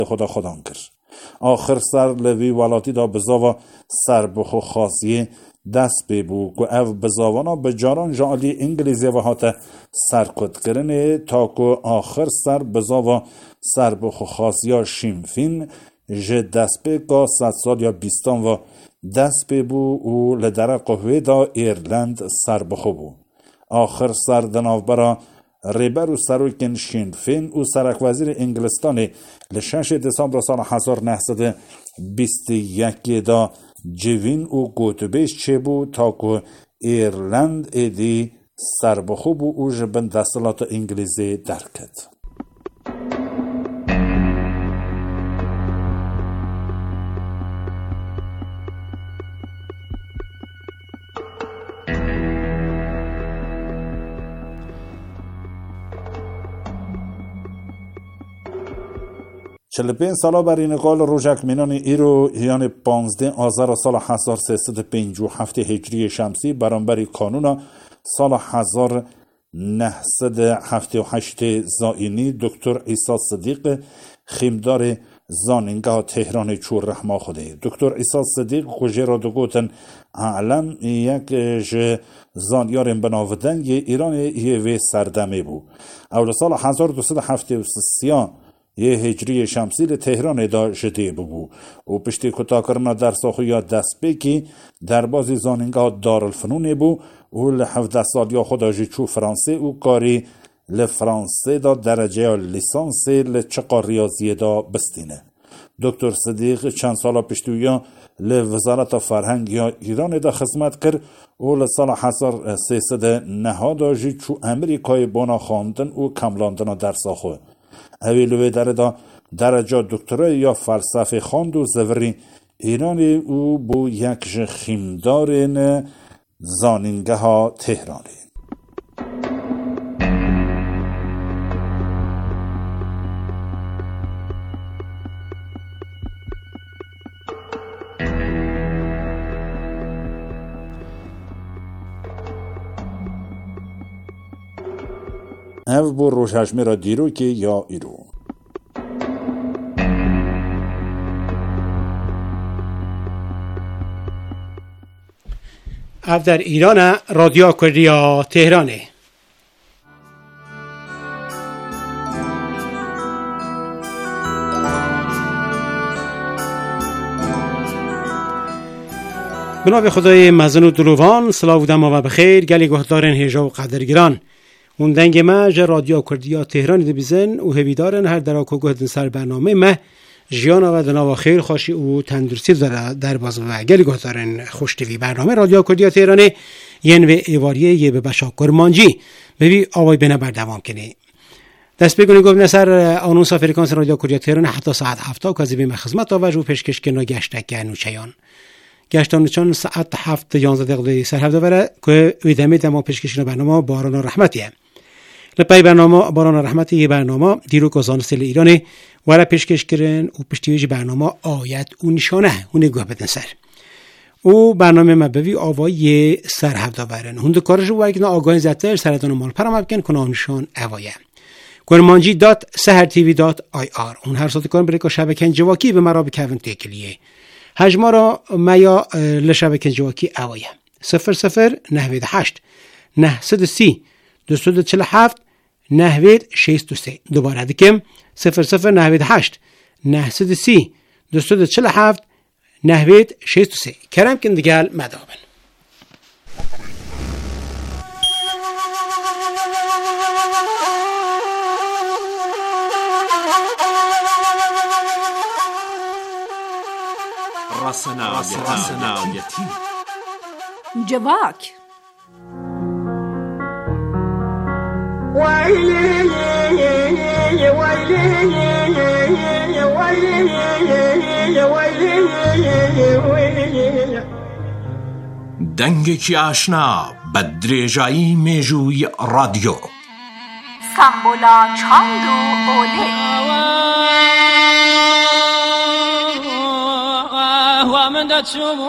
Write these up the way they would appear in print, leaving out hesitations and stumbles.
خدا کر. آخر سر لوی ولاتی دا بزاوا سر بخو خاصیه دست ببو که او بزاوانا بجاران جالی انگلیزی و هاته سرکت کرنه تا که آخر سر بزاوا سر بخو خاصیا شیمفین جه دست بگا 100 سال یا 20 و دست ببو و لدره قهوه دا ایرلند سر بخو بو. آخر سر دناو برا ریبر و سروکن شینفین و سرک وزیر انگلستان لشش دسامبر سال 1921 دا جوین و گوتبش چه بو تا که ایرلند ایدی سر بخو بو و جبن دستلات انگلیزی درکد. 45 سالا بر این قال روژک مینان ایرو یعنی 15 آذر سال 1357 هجری شمسی برانبری کانونا سال 1978 زائینی دکتر عیسی صدیق خیمدار زانینگاه تهران چور رحما خوده. دکتر عیسی صدیق خوژه را دو گوتن اعلم یک زانیار بناودن یه ایران یه وی سردمه بو. اول سال 1273 یه هجری شمسی تهران دا شده بگو و پشتی کتا کرنا در ساخو یا دست بکی در بازی زانینگاه دارالفنون بو و ل17 سال یا خدا جیچو فرانسه و کاری لفرانسه دا درجه لیسانس لچقا ریاضی دا بستینه. دکتر صدیق چند سالا پشتویا لوزارت فرهنگ یا ایران دا خدمت کرد و لسال 1309 دا جیچو امریکای بانا خواندن و کملاندن در ساخو. اویلوی دا درجه دکترای یا فلسفه خواند و زوری ایرانی او بو یک خیمدارین زانینگه ها تهرانی. او بو روشهشمی را دیرو که یا ایرو او در ایران رادیو کردیا تهرانه. بنابه خدای مزن و دلوان سلاو دما و بخیر گلی گهدارن هیجا و قدرگران اون دنگ ما جا رادیو کردیا تهرانی ده بیزن و هویدارن هر دراکو گهدن سر برنامه ما جیانا و دنا و خیر خوشی و تندرستی داره در باز و گلی گهدارن خوشتوی برنامه رادیو کردیا تهرانی ین و ایواریه یه به بشاکر مانجی ببی آوای بنا بردوام کنی دست بگونی گفت نصر آنونسا فریکانس رادیو کردیا تهرانی حتی ساعت 7 که زبیم خدمت آوج و پیشکش کنو گشتک نوچیان گشتان چون ساعت 7 11 دقیقه سر هفته بره که ادامه دما پیشکشی برنامه باران رحمتیه. لپای برنامه باران رحمتی یه برنامه دیرو گزانسل ایرانی وره پیشکش کردن و پشتیویج برنامه آیت و نشانه و نگاه بدن سر و برنامه مبوی آوای سر هفته برن هند کارش رو وگنا آگاهی زدتر سرطان مال پرم بکن کنه نشان اوایه گرمانجی.sehertv.ir اون هر ساعت کن بریکا شبکن جواکی به مرا بکوین تکلیه حجما را میا لشبکن جواکی اوایه 0098 930 247 نهوید 63 دوباره دکم 0098 930 247 نهوید 63 کرم کن دیگل مدابن رسنایتی جواک دنگێکی ئاشنا بە درێژایی مێژووی رادیۆ سامبولا چاند و ئۆلێ هندت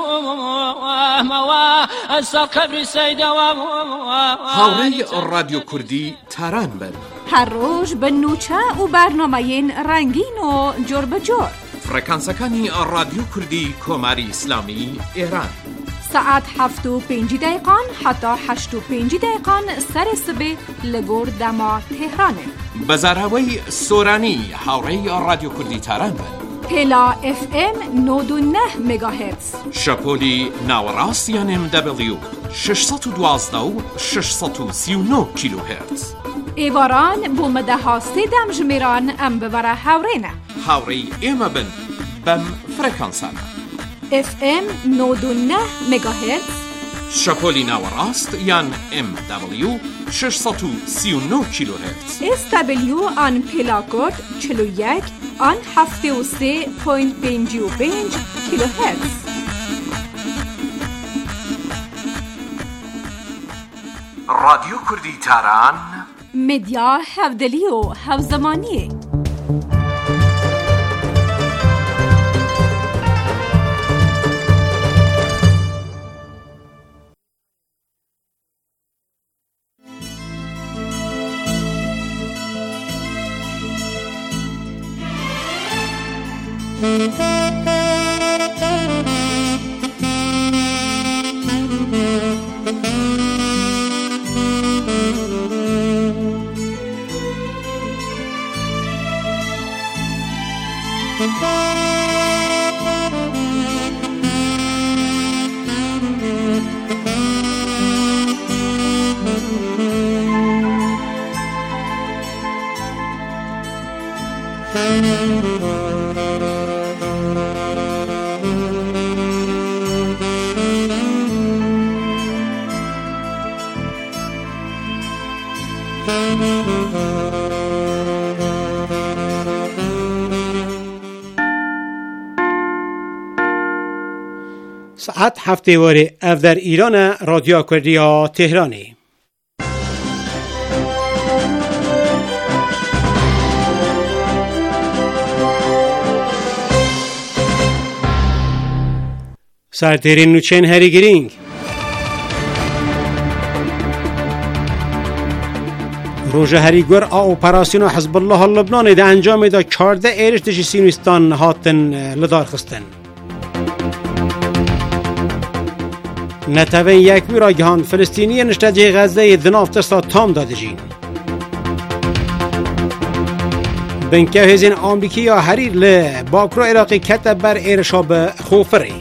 ما اصل قبر سیدا هاوری رادیو کردی تران بر هر روز به نوچه و برنامه رنگین و جور به جور فرکانسکانی رادیو کردی کماری اسلامی ایران ساعت 7:05 حتی 8:05 سر صبح لگور دما تهرانه بزرهوی سورانی هاوری رادیو کردی تران بر پلا FM 99 مگاهرتز شپولی ناوراستیان MW 612 و 639 کیلوهرتز ایواران بومده ها سیدم جمیران ام ببره هاورینه هاوری ایمه بن بم فرکانسانه FM 99 مگاهرتز شپولی ناوراست یان MW 639 کیلوهرتز SW آن پلاکورد 41 آن 73.55 کیلوهرتز رادیو کردی تران مدیا هفدلی و هفزمانی ساعت 7 اف در ایران رادیو کردیا تهرانی. سرترین نوچین هری گرینگ روژه هری گر اپراسیون حزب الله لبنان ده انجام ده 14 ایرش دشی سینوستان هاتن لدار خستن نتوین یک ویرا گهان فلسطینی نشته غزه دنافت سا تام داده جین بنکه هزین آمریکی یا حریر لباکرو عراقی کتب بر ایرشا به خوفری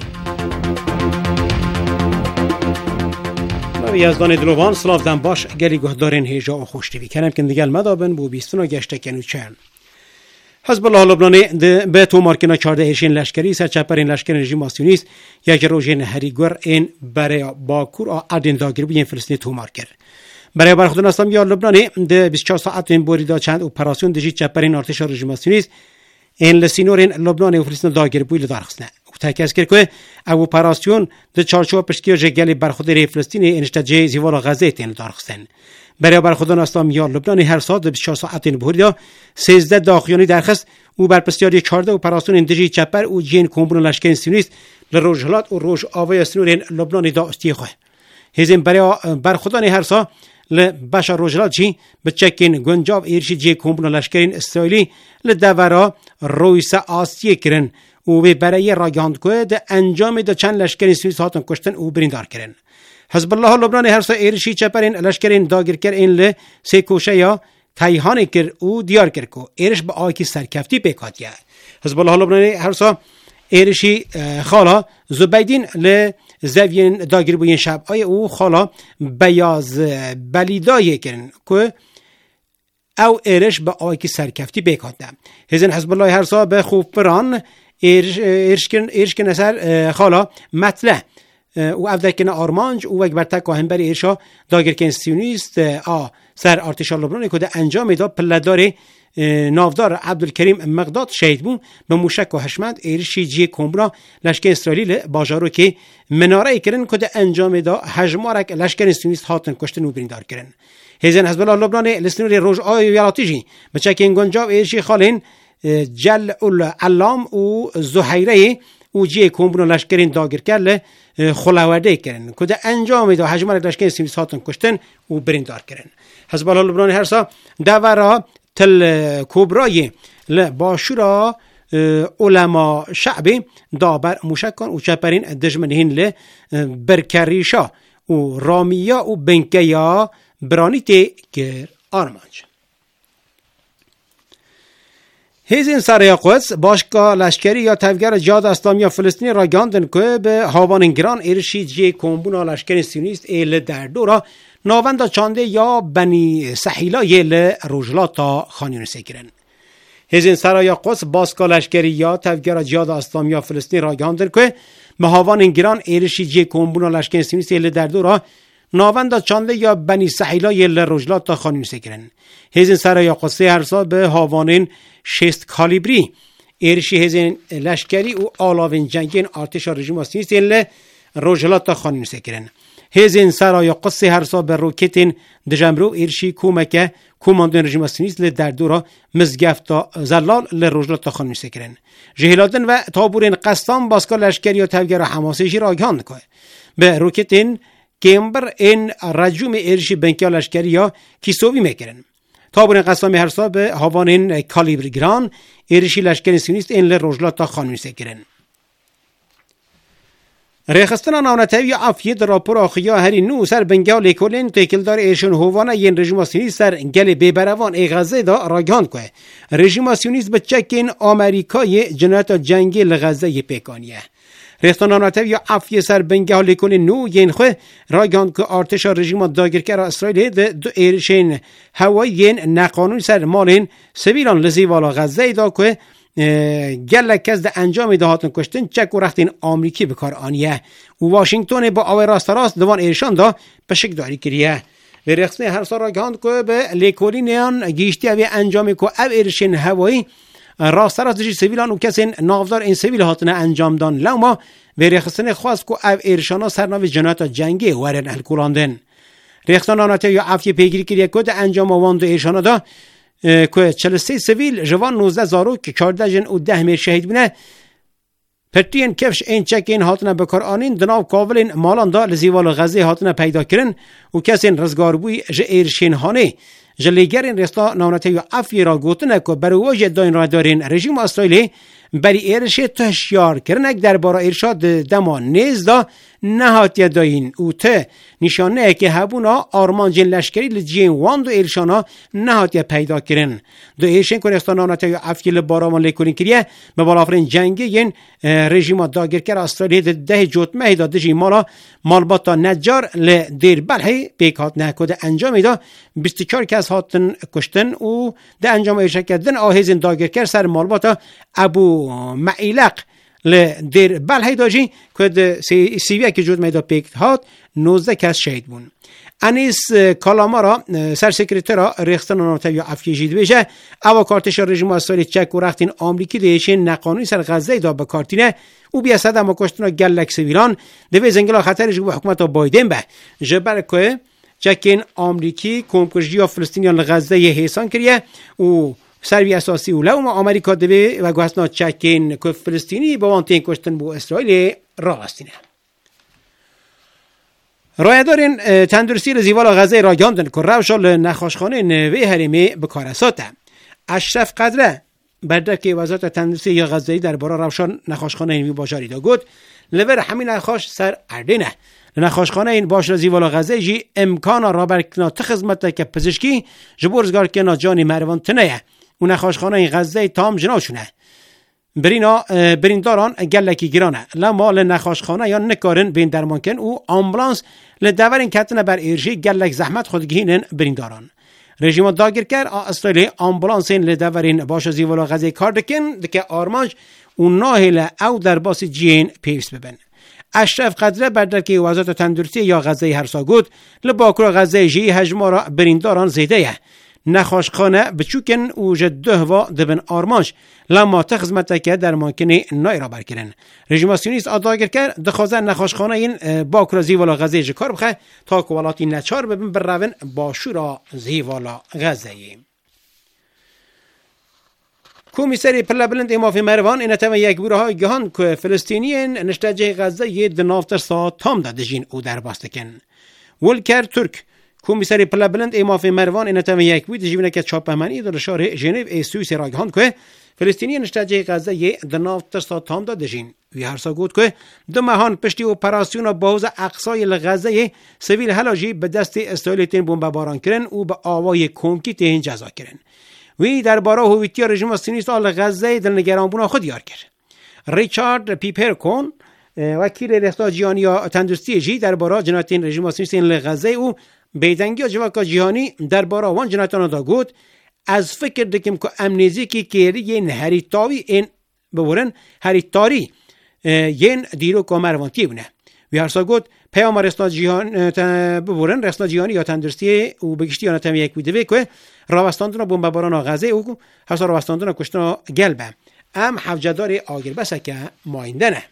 یزدان دلوان سلاف دن باش گلی گهدارین هیجا و خوشتیوی کنم کن دیگل مدابن بو بیستون گشته کنو چن حزب الله لبنانی به تو مارکنا 14 ایشین لشکری سرچپرین لشکر رژیم آسیونیست یک روژین هریگر این برای باکور آدین داگیر بیین فلسطینی تو مارکر برای برخودن اسلامی لبنانی ده 24 ساعت این بوریدا چند اپراسیون دجی چپرین ارتش رژیم آسیونیست این لسینورین لبنانی و فلسطین داگیر بوی لدارخصنه تاکید کرد که او اپراسیون د چارچوب پشتگیر جگلی برخودری فلسطینی انشتاجی زیوار غزه تین دارخستن برای برخودان اسلامی لبنانی هر ساعت 24 ساعت این بوریدا 13 داخیانی درخست او بر پستیاری 14 اپراسیون اندجی چپر او جین کومبون لشکر سیونیست لروجهلات و روج آوای سنورین لبنانی دا استیخه هزین برای برخودان هر ساعت لباشا روجهلات جی بچکین گنجاو ایرشی جی کومبون لشکرین اسرائیلی لدورا رویس آسیه کرن او به برای راگاند که ده انجام ده چند لشکری سویس هاتن کشتن او بریندار کرن حزب الله لبنان هر سا ایرشی چپرین لشکرین داگیر کر این ل سه کوشه یا تایهانی کر او دیار کر کو ایرش با آکی سرکفتی پیکاتیه حزب الله لبنان هر سا ایرشی خالا زبیدین ل زوین داگیر بوین شب آی او خالا بیاز بلیدای کرن که او ایرش با آکی سرکفتی پیکاتیه هزین حزب الله هر سا به خوب بران ایرشکن اثر خالا مطلع و افدکن آرمانج و یک برتک و همبر ایرشا داگرکن سیونیست سر ارتش لبنان که انجام دا پلدار نافدار عبدالکریم مقداد شهید بون به موشک و حشمت ایرشی جی کومبرا لشکر اسرائیل باجارو که مناره کرن که انجام دا هجمارک لشکر سیونیست هاتن کشتن و بریندار کرن هزین حزب الله لبنان لسنوری روج آی ویلاتیجی بچکن گنجاو ایرشی خالین جل علام و زهیره و جی کومبون لشکرین داگر کرد خلاوده کردن که انجام دا هجمار لشکر سیونیست هاتن کشتن و بریندار کردن. حزب الله لبنان هرسا دورا تل کبرای لباشورا علما شعبی دابر موشکان و چپرین دجمنهین ل برکریشا و رامیا و بنکیا برانیتی گر آرمانج. هیزین سرای قدس باشگاه لشکری یا تفگر جهاد اسلامی فلسطینی را گاندن که به هاوانگران ارشید جی کومبونا لشکر سیونیست ایل در دورا ناوندا چانده یا بنی سحیلا یل روجلاتا خانیونسه گرن. هیزین سرای قدس باشگاه لشکری یا تفگر جهاد اسلامی فلسطینی را گاندن که به هاوانگران ارشید جی کومبونا لشکر سیونیست ایل در دورا ناوندا چانده یا بنی سحیلا یل روجلاتا خانیونسه گرن. هیزین سرای قدس هرسا به هاوانین 6 کالیبری ارشی هزین لشکری و آلاوین جنگین ارتش رژیم سیونیست ل روجلاتا خانیونسه کرن. هزین سرای قدس هرسا به روکتین دجمرو ارشی کومکه کوماندان رژیم سیونیست ل در دورا مزگفتا زلال ل روجلاتا خانیونسه کرن. جهیلادن و تابورین قسطام باسکا لشکری و تفگر حماسه را آگاهند که به روکتین کمبر این رجوم ارشی بنکیا لشکری یا کیسوی میکرن. تابورین قسطامی هرسا به هاوانین کالیبر گران ارشی لشکر سیونیست این ل روجلاتا خانیونسه کرن. ریخستان ناونتوی عفیه در راپور آخیا هری نو سر بنگا لیکولین تکلدار ایشون هوانا ین رژیم سیونیست سر گل بیبروان ای غزه دا راگان که رژیم سیونیست به چکین آمریکای جنایت جنگی لغزه پیکانیه. ریخستان ناونتوی عفیه سر بنگا لیکولین نو ین خو راگان که ارتش رژیم داگرکر اسرائیل دو ایرشین هوایی ین نقانون سر مالین سویلان لزیوالا غزه دا که گلک کس ده انجام دهاتن کشتن چک و رختین آمریکی بکار آنیه و واشنگتن با آوه راست دوان ایرشان دا بشک داری کریه و رخصه هر سال را گاند که به لیکولینیان گیشتی اوی انجامی که او ایرشین هوایی راست جی سویلان و کسی نافدار این سویل هاتن انجام دان لما و رخصه خواست که او ایرشان ها سرناوی جنایت جنگی ورن الکولاندن رخصه ناناته یا عفی پیگیری کریه که ده انجام واند ایرشان دا که 43 سویل جوان 19 زارو که 14 جن و 10 میر شهید بینه پرتین کفش این چک این هاتنه بکار آنین دناو کاولین مالان دا لزیوال غزه هاتنه پیدا کرن و کسین رزگاربوی جه ایرشین هانه جلیگرین رستا ناونته یا عفی را گوتنه که برواج داین را دارین رژیم اسرائیلی بری ایرشه تشیار کرنک در بارا ارشاد دما نیز دا نهاتیه داین او ته نشانه که هبونا آرمان جن لشکری لجین وان دو ایرشانا نهاتیه پیدا کرن دو ایرشین کنستاناناته یا عفی لبارامان لیکولین کریه به بالافرین جنگی ین رژیم داگرکر اسرائیلی ده جوتمه دا دجی مالا مالباتا نجار لدیر بلحی بیکات نکوده انجام دا 24 کس هاتن کشتن و ده انجام ایرشا کردن آهیزین داگرکر سر مالباتا ابو معیلق لدیر بلحی داجی که سیویه که جود میدا پیکت هات 19 کس شهید بون. انیس کالامارا سر سکرترا ریختن نانوتوی عفیه جید بیشه او کارتش رژیم اسرائیل چک و رختین آمریکی دیشین نقانونی سر غزه دا بکارتینه او بیاسد اما کشتنا گلک سویلان دوی زنگلا خطرش به حکومت بایدن به جبر که چکین آمریکی کمکشی و فلسطینیان غزه حیثان کریه و سروی اساسی اوله و آمریکا دوی و گوهستنا چکین که فلسطینی با وانتین کشتن بو اسرائیل را هستینه. رایدارین تندرستی لزیوالا غزه را گاندن که روشال نخاشخانه نوی حریمی بکارساته. اشرف قدره بردک وزارت تندرستی یا غزه‌ای در بارا روشال نخاشخانه نوی باشاری دا گود لور همین نخاش سر اردینه. نخاشخانه این باش لزیوالا غزه جی امکان را برکنا تخزمت که پزشکی جبورزگار که ناجانی مروان تنه و نخاشخانه این غزه تام جناشونه. برینداران گلکی گرانه لما لنخاشخانه یا نکارن بین درمانکن و آمبولانس لدورین کتنه بر ایرشی گلک زحمت خودگینن برینداران رژیم داگیر کرد اسرائیل آمبولانسین لدورین باش زیوالا غزه کار دکن دکه آرمانج و ناهل او در باسی جین پیوست ببن. اشرف قدره بردرکی وزارت تندرستی یا غزه هرسا گود لباکر غزه جی هجمارا برینداران زیده نخاشخانه بچوکن و جده و دبن آرمانش لما تخزمت که در ممکنه نای را برکرن. رژیم سیونیست آداگر کرد دخوازن نخاشخانه این باکر زیوالا غزه جکار بخه تا که ولاتی نچار ببین بر روین باشورا زیوالا غزه. کمیسری پرلبلند امافی مروان این تم یک بوره های گهان که فلسطینیین نشتجه غزه ید نافتر ساعت تام دادجین او در باستکن. ولکر ترک کمیسری پرلبلند امافی مروان این تم یک بوده جیبنه که چاپمانی در شهر ژنو ای سوئیس را گهان که فلسطینیین نشتجه غزه ید نافتر ساعت تام دادجین. وی هرسا گفت که دو ماهان پشتی اپراسیون باوز اقصای غزه سویل هلاجی به دست اسرائیل تین بمباران کردن او به آوای کمکی تین جزا کردن. وی درباره هویتی رژیم صهیونیست آل غزه دلنگران بونا خود یار کرد. ریچارد پیپرکون وکیل رسانه جهانی تندرستی جی درباره جنایت رژیم صهیونیست آل غزه او بیدنگی جواک جهانی درباره وان جنایتان دا گفت از فکر دکم که امنیزی کی کیری هری تاوی این بورن هری تاری ین دیرو کامروانتی بونه. وی هرسا گفت پیام رسانه جهانی بورن رسانه جهانی یا تندرستی او بگشتی آن تام یک ویدیو که راوستاندن بمباران غزه او هسا راوستاندن کشتن گلبه ام حوجدار آگر بسه که مایندنه.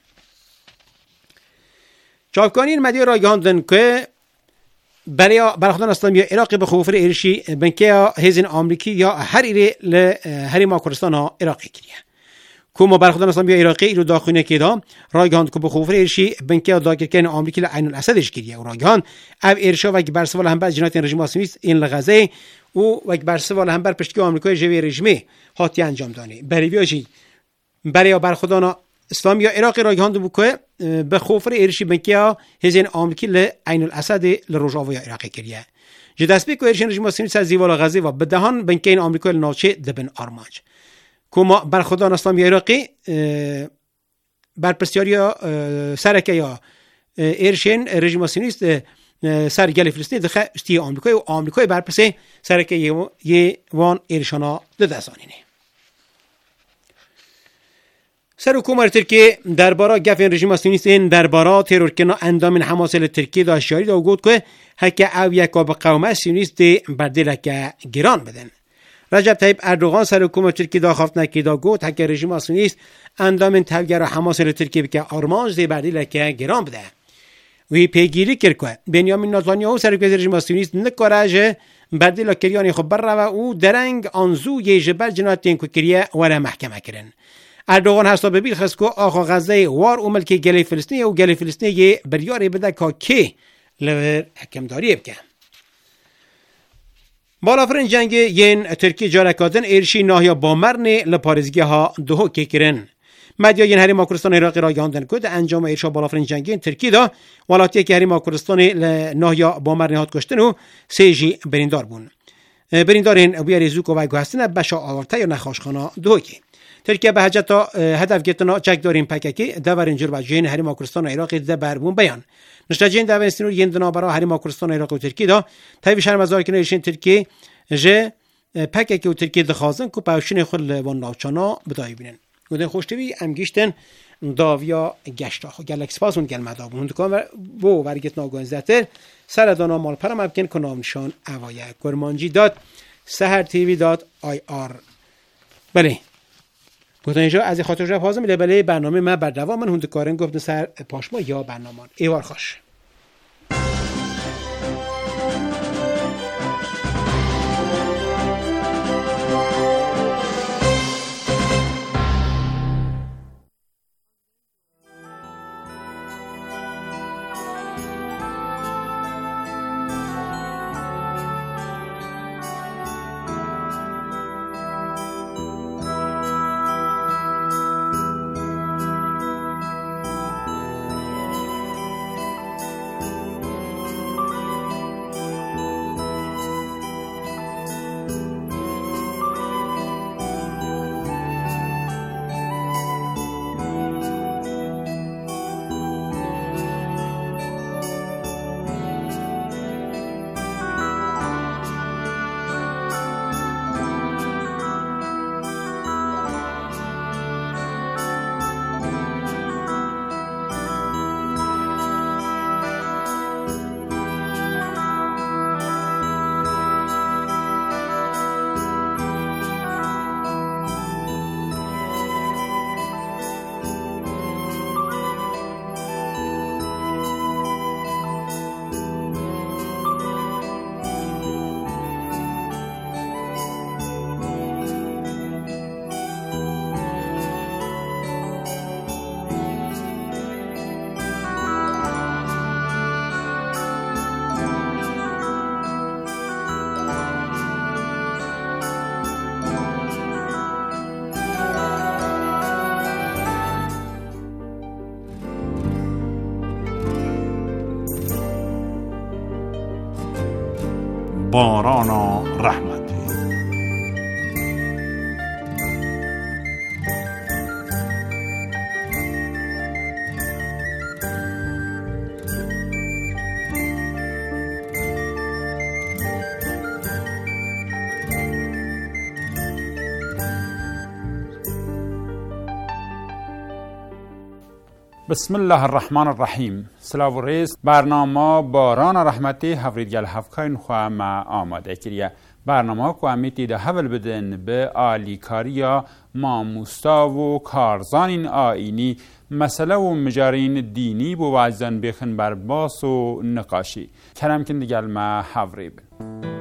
چاپکانین مدیو را گاندن که برای برخوردن اسلامی عراق به خوفر ایرشی بنکه هزین آمریکی یا هر ایره لحریم کردستان عراقی کریه. کوم برخوردن اسلامی عراقی ایرو داخونه که دا رایگاند که به خوفر ایرشی بنکه داگرکن آمریکی لعین الاسدش کریه و رایگاند او ایرشا و برسوال هم بر جنایت رژیم صهیونیست این لغزه او و برسوال هم بر پشتگاه آمریکای جوی رژیمی هاتی انجام دانه. برای برخوردن اسلامی عراقی رایگاند بود که به خوفر ایرشی بنکه هزین آمریکی لعین الاسد لروجاوی عراقی کریه. جدسبی که ایرشین رژیم صهیونیست از زیوال غزه و بدهان بنکه آمریکای ناچه دبن آرمانج. کوما برخوردان اسلامی عراقی بر پرسیاری سرکه یا ایرشین رژیم صهیونیست سرگل فلسطین دخه استی آمریکای و آمریکای بر پرسی سرکه یه وان ایرشانا ددسانینه. سر حکومت ترکیه درباره گفت رژیم صهیونیست درباره ترور کنا اندام حماس ترکیه داشیاری دا گفت که هک او یک به قوم صهیونیست بردل که گران بدن. رجب طیب اردوغان سر حکومت ترکیه دا خفت نکی دا گفت هک رژیم صهیونیست اندام تبگر حماس ترکیه که آرمانج بردل که گران بده. وی پیگیری کرد که بنیامین نتانیاهو سرکوی رژیم صهیونیست نکارج بردل کریانی خب بر و او درنگ آنزو یه جبر جنایتین که کریه وره محکمه کردن. اردوغان هستا ببیل خست که آخا غزه وار اومل که گلی فلسطینی و گلی فلسطینی یه بریاری بده که لور حکمداری بکن. بالافرین جنگ ین ترکیه جارکادن ایرشی ناهیا بامرن لپارزگی ها دوهو که کرن. مدیا ین حریم کردستان عراقی را گاندن که انجام ایرشا بالافرین جنگ ترکیه دا ولاتی که حریم کردستان ناهیا بامرن هات کشتن و سیجی بریندار بون. بریندار این بیاری زوک و گوهستن بشا آورته یا نخاشخانا دوهو که. ترکیه به حجتا هدف گرتنا چک داریم پککی دورین جور و جین حریم کردستان عراقی ده بربون بیان. نشتاجین داوستنور یندنا برای حریم کردستان عراق و ترکیه دا تایب شرم از آرکن ایشین ترکیه ج پککی و ترکیه دخوازن که پاوشین خود وان ناوچانا بدایی بینن. گودن خوشتوی ام گیشتن داویا گشتا خو گلکس پاسون گل مدابون دکان بو ورگت ناگونزتر سر دانا مال پرم ابکن کنام نشان اوایه کرمانجی داد سحر تیوی داد آی آر. بله گفتن اینجا از خاطر جواب حاضر میده بله برنامه من بر دوام من هندکارن گفتن سر پاشما یا برنامه ایوار خوش. باران رحمتی. بسم الله الرحمن الرحیم. سلاو و ریز برنامه باران رحمتی هفریدگل هفکاین خواه ما آماده کریه. برنامه که امیتی ده حول بدن به آلیکاریا ماموستا و کارزانین آینی مسئله و مجارین دینی بو وعزن بخن بر باس و نقاشی کرم کن دیگل ما حفری بن.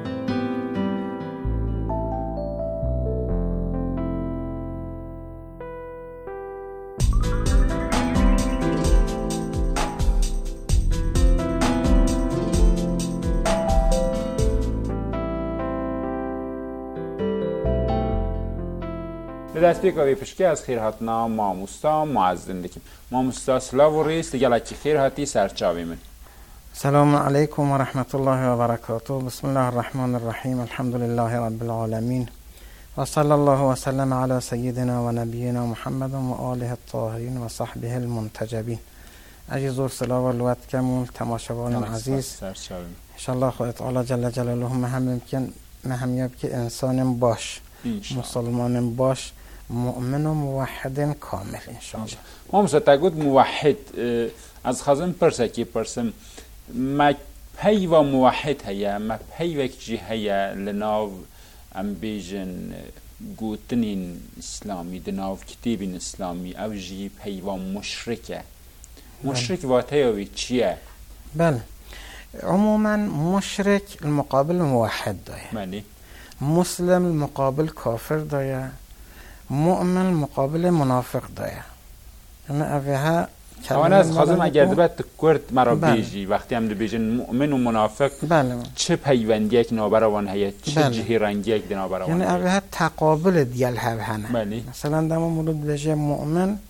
دست بیکاری پشکی از خیر هاتنا ماموستا معزن دکیم. ماموستا سلاو و ریس دیگه لکی خیر هاتی سرچاوی من. السلام علیکم و رحمت الله و برکاته. بسم الله الرحمن الرحیم. الحمد لله رب العالمین و صلی الله و سلم علی سیدنا و نبینا محمد و آله الطاهرین و صحبه المنتجبین. اجزور سلاو و لوت کمول تماشاوان عزیز. انشالله خواهد تعالی جل جلاله مهمیاب که انسان باش، مسلمان باش، مؤمن و موحد کامل انشاءالله. ما مستقود موحد از خازم پرسم ما پی و موحد هیا ما پی و کجی هیا لناو ام بیجن گوتنین اسلامی دناو کتیبین اسلامی او جی پی و مشرکه مشرک واتیوی چیه؟ بله عموما مشرک المقابل موحد دایه، معنی مسلم المقابل کافر دایه، مؤمن مقابل منافق دایه. یعنی اوها آن از خازم اگر دبت کرد مرا بیجی وقتی هم بیجن مؤمن و منافق چه پیوندی که نابروان هیه چه جهی رنگی که نابروان یعنی اوها تقابل دیال هنه. مثلا دم مورد لجه مؤمن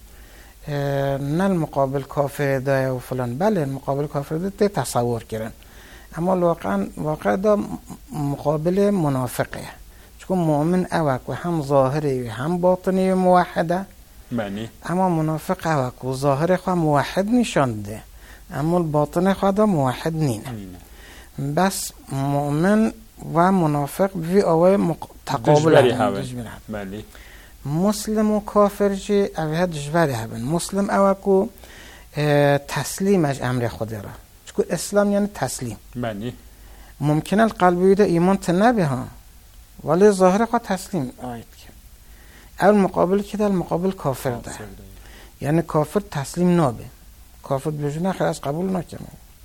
نه المقابل کافر دایه و فلان، بله المقابل کافر دایه تصور کرن، اما واقع دا مقابل منافقه. چون مؤمن اوک و هم ظاهری و هم باطنی و موحده، اما منافق اوک و ظاهر خواه موحد نشانده اما باطن خواه دا موحد نینه. بس مؤمن و منافق بی آوه تقابل هم. مسلم و کافر جی اوه دجبری هبن. مسلم اوک و تسلیمش امر خود را، چون اسلام یعنی تسلیم. ممکنه القلبی ده ایمان تنبه ها ولی ظاهر خواه تسلیم آید که اول مقابل که در مقابل کافر ده، یعنی کافر تسلیم نابه، کافر بجونه خیلی از قبول نکنه.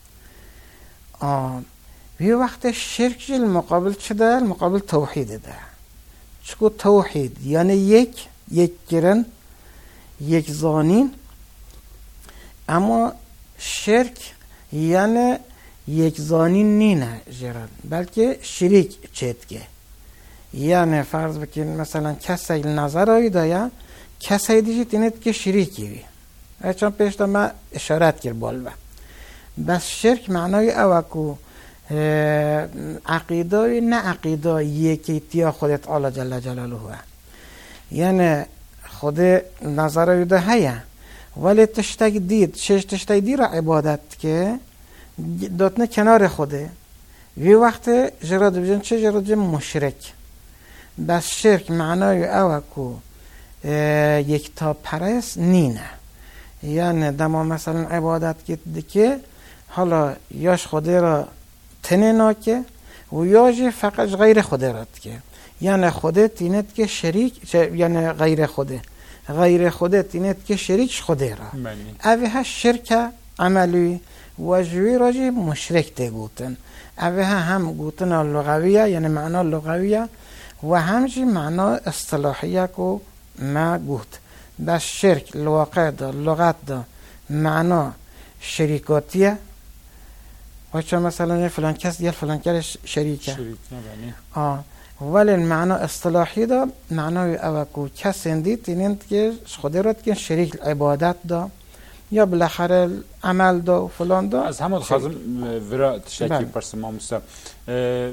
یه وقت شرک جل مقابل چه ده؟ مقابل توحید ده. چون توحید یعنی یک گرن یک زانین، اما شرک یعنی یک زانین نینه جرد بلکه شریک چیتگه. یعنی فرض بکن مثلا کسی نظر هایی دایا کسی دیجی تینید که شریکی بی چون پیشتا ما اشارت کرد بالبه. بس شرک معنای اوکو عقیده نه عقیده یکی تیا خودت آلا جل جلاله هوا، یعنی خود نظر هایی ده هیا ولی تشتگ دید تشتگ دید را عبادت که داتنه کنار خوده وی وقت جراد بجن چه جراد بجن مشرک. بس شرک معنای اوکو یک تا پرست نینه، یعنی دما مثلا عبادت که حالا یاش خوده را تنه ناکه و یاش فقط غیر خوده را که، یعنی خوده تینت که شریک یعنی غیر خوده تینت که شریک خوده را اوه شرک عملی و جوی راجی مشرک ته گوتن. اوه هم گوتن لغویه یعنی معنا لغویه و همچنین معنا اصطلاحیه که ما گوت. بس شرک الواقع دا لغت دا معنا شریکاتیه و چون مثلا فلان کس دیل فلان کس شریکه ولی المعنى اصطلاحی دا معنای اوکو کس اندید اینند که خود را که شریک عبادت دا یا بالاخره عمل دا و فلان دا. از همون خازم ورا تشکی پرسم ماموستا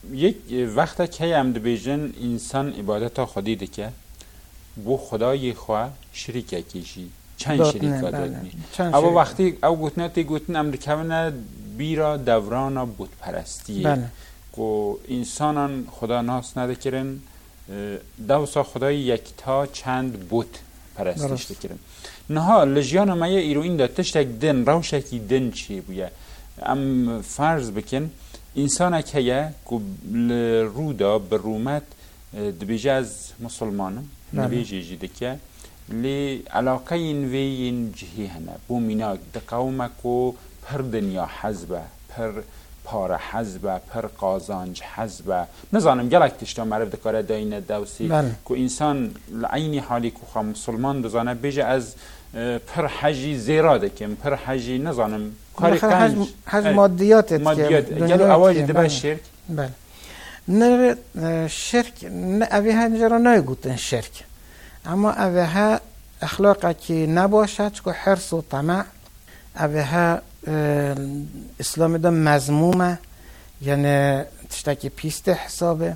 یک وقت که هم بیجن انسان عبادت خودی دکه بو خدای خواه شریک کشی چند شریک دادنی اما وقتی او گوتنه تی گوتن امریکا بیرا دوران بود پرستیه که انسانان خدا ناس ندکرن دوسا خدای یکتا چند بود پرستیش دکرن نها لجیان مایه ایرو این داتش تک دن روشکی دن چی بویه ام فرض بکن انسان که رودا برومت دبیجه از مسلمانم نبیجه جیده که لی علاقه این وی این جهی هنه بو میناک ده قومکو پر دنیا حزبه پر پاره حزبه پر قازانج حزبه نزانم گلک تشتا معرف دکاره داینه دوسی که انسان لعینی حالی که خواه مسلمان دزانه بیجه از پر حجی زیراده کم پر حجی نزانم کاری کنج حج مادیاتت گلو اواج دبه شرک بله نه شرک نه اوی ها نجرا نایگوتن شرک اما اوی ها اخلاقه که نباشد که حرص و طمع اوی ها اسلام دا مذمومه یعنی تشتاکی پیست حسابه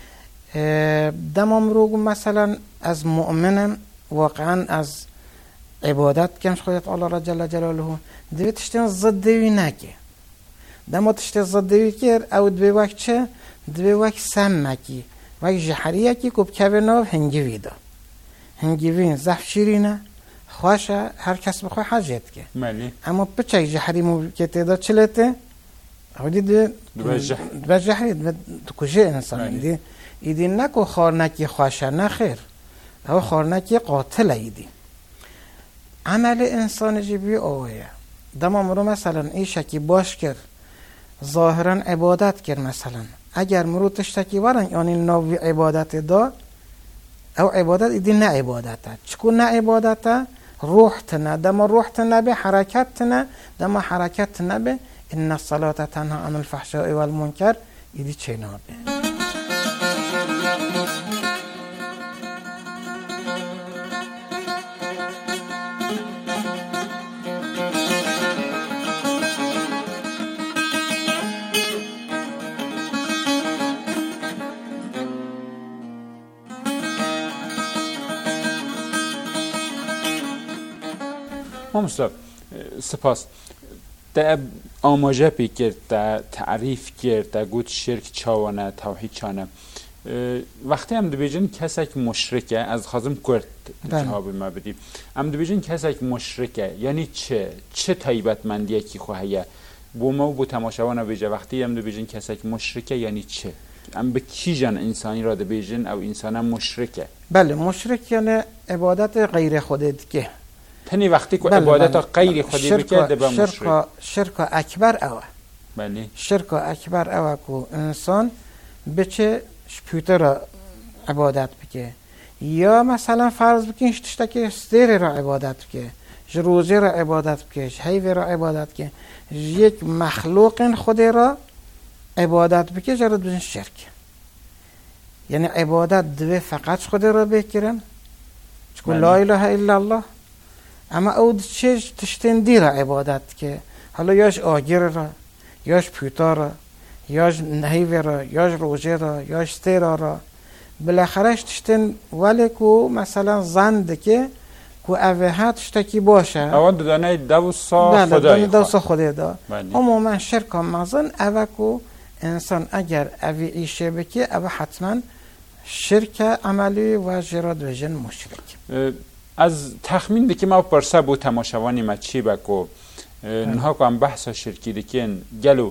دمام روگو مثلا از مؤمنم واقعا از عبادت کنش خودت الله را جل جلاله دوی تشتین ضدوی نکه دما تشتین ضدوی کر او دوی وقت چه دوی وقت سمکی وقت جحریه که کب که ناو هنگیوی دا هنگیوین زف شیرینه خوشه هر کس بخواه حاجت که اما پچه جحری مو که تیدا چلته او دی دو جحری دو کجه انسان ایدی نکو خارنکی خوشه نخیر او خارنکی قاتل ایدی عمل انسان جیبی اوه دم امرو مثلا ایشکی باش کرد ظاهرا عبادت کرد مثلا اگر مرو تشتکی ورن یعنی نوی عبادت دا او عبادت ایدی نه عبادته چکو نه عبادته روح تنه دم روح تنه به حرکت تنه دم حرکت تنه به ان الصلاة تنها عن الفحشاء والمنکر ایدی چه نابه مصطفی سپاس تا آماجه پی کرد تا تعریف کرد تا گوت شرک چاوانه توحید چانه وقتی هم دبیجن کسک مشرکه از خازم کرد جواب ما بدی هم دبیجن کسک مشرکه یعنی چه طیبتمندیه کی خواهیه بو ما بو تماشاوانه بیجه وقتی هم دبیجن کسک مشرکه یعنی چه هم به کی جن انسانی را دبیجن او انسان هم مشرکه بله مشرک یعنی عبادت غیر خودت که تنی وقتی که عبادت غیر خودی بکرده به مشرک شرک اکبر اوه بله شرک اکبر اوه که انسان بچه شپیوتر را عبادت بکه یا مثلا فرض بکنش تشتکی ستیر را عبادت بکه روزه را عبادت بکه حیوه را عبادت بکه یک مخلوق خود را عبادت بکه جرد بزن شرک یعنی عبادت دوی فقط خود را بکرن چکو لا اله الا الله اما او چه تشتین دی را عبادت که حالا یاش آگر را یاش پیوتا را یاش نهیوه را یاش روژه را یاش ستیرا را بالاخرش تشتین ولی که مثلا زند که اوه ها تشتکی باشه اوان دانه دوسا خدای دوسا خدای دا عموما شرک مزن اوه که انسان اگر اوه ایشه بکی اوه حتما شرک عملی و جراد و جن مشرک از تخمین دکی ما پرسه بو تماشاوانی ما چی بکو نها که هم بحثا شرکی دکین گلو